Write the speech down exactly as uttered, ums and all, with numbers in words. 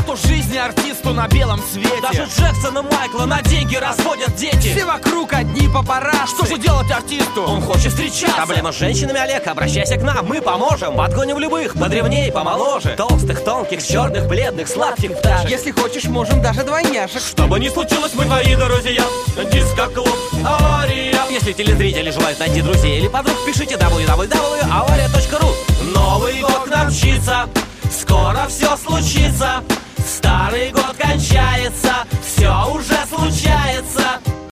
Что жизни артисту на белом свете. Даже Джексона Майкла на деньги разводят дети. Все вокруг одни папарашцы. Что же делать артисту? Он хочет встречаться. Проблема с женщинами, Олег, обращайся к нам, мы поможем. Подгоним любых, подревнее, помоложе. Толстых, тонких, черных, бледных, сладких пташек. Если хочешь, можем даже двойняшек. Что бы ни случилось, мы твои друзья. Диско-клуб «Авария». Если телезрители желают найти друзей или подруг, пишите дабл ю дабл ю дабл ю точка авария точка ру. Новый год к нам мчится, скоро все случится. Старый год